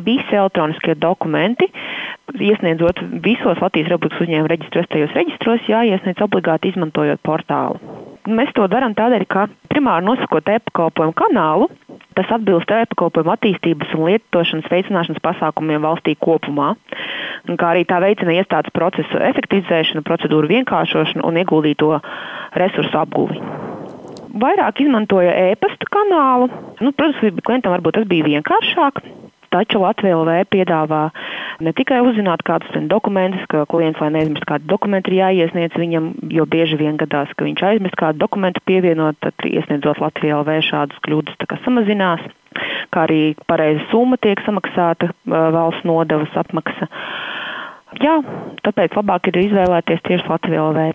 visi elektroniskie dokumenti, iesniedzot visos Latvijas Republikas uzņēmuma reģistrētajos reģistros, jāiesniedz obligāti izmantojot portālu. Mēs to darām tādēļ, ka primāri nosakot e-pakalpojumu kanālu, tas atbilst e-pakalpojumu attīstības un lietošanas veicināšanas pasākumiem valstī kopumā, kā arī tā veicina iestādes procesu efektivizēšanu, procedūru vienkāršošanu un ieguldīto resursu apguvi. Vairāk izmantoja e-pasta kanālu. Protams, klientam varbūt tas bija vienkāršāk, taču Latvija LV piedāvā ne tikai uzzināt kādus dokumentus, ka klients, lai neaizmirst kādu dokumentu, ir jāiesniedz viņam, jo bieži vien gadās, ka viņš aizmirst kādu dokumentu pievienot, tad iesniedzot Latvija LV šādas kļūdas tā kā samazinās, kā arī pareiza summa tiek samaksāta, valsts nodevas apmaksa. Jā, tāpēc labāk ir izvēlēties tieši Latvija LV.